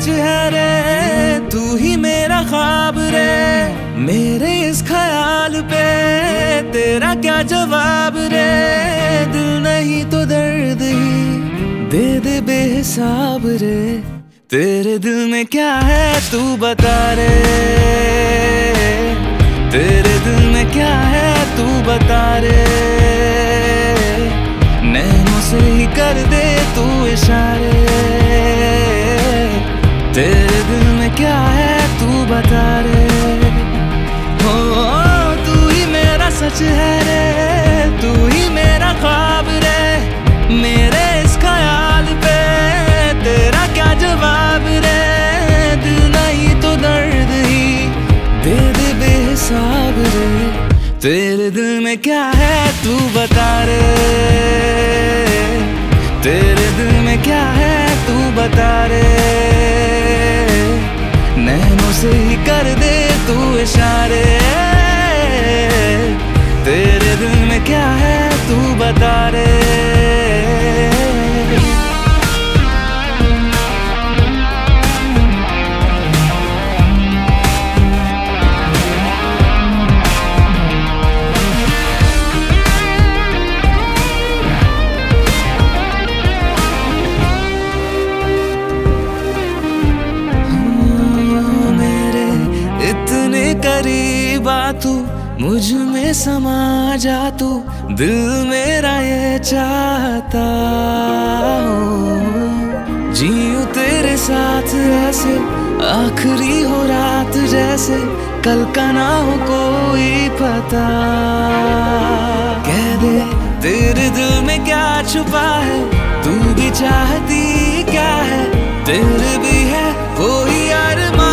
सच है रे, तू ही मेरा ख्वाब रे। मेरे इस ख्याल पे तेरा क्या जवाब रे। दिल नहीं तो दर्द ही दे दे बेहिसाब रे। तेरे दिल में क्या है तू बता रे। तेरे दिल में क्या है तू बता रे। नैनों से ही कर दे तू इशारे। तेरे दिल में क्या है तू बता रे। हो तू ही मेरा सच है रे, तू ही मेरा ख्वाब रे। मेरे इस ख्याल पे तेरा क्या जवाब रे। दिल नहीं तो दर्द ही दे दे बेहिसाब रे। तेरे दिल में क्या है तू बता रे। तेरे दिल में क्या है तू बता रे। नैनों से ही कर दे तू इशारे। तेरे दिल में क्या है तू बता रे। करीब आ तू, मुझ में समा जा तू। दिल मेरा ये चाहता हो, जीऊं तेरे साथ ऐसे। आखिरी हो रात जैसे, कल का ना हो कोई पता। कह दे तेरे दिल में क्या छुपा है, तू भी चाहती क्या है। तेरे भी है कोई अरमान,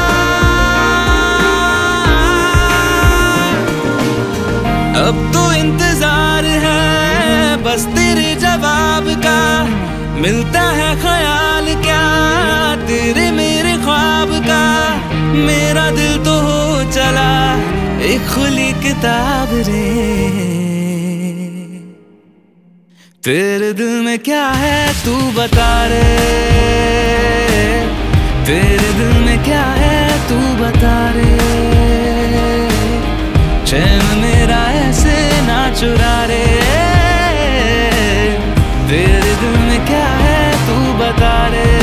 अब तो इंतजार है बस तेरे जवाब का। मिलता है ख्याल क्या तेरे मेरे ख्वाब का। मेरा दिल तो हो चला एक खुली किताब रे। तेरे दिल में क्या है तू बता रे। तेरे दिल में क्या है तू बता रे। चैन मेरा ऐसे ना चुरा रे। तेरे दिल में क्या है तू बता रे।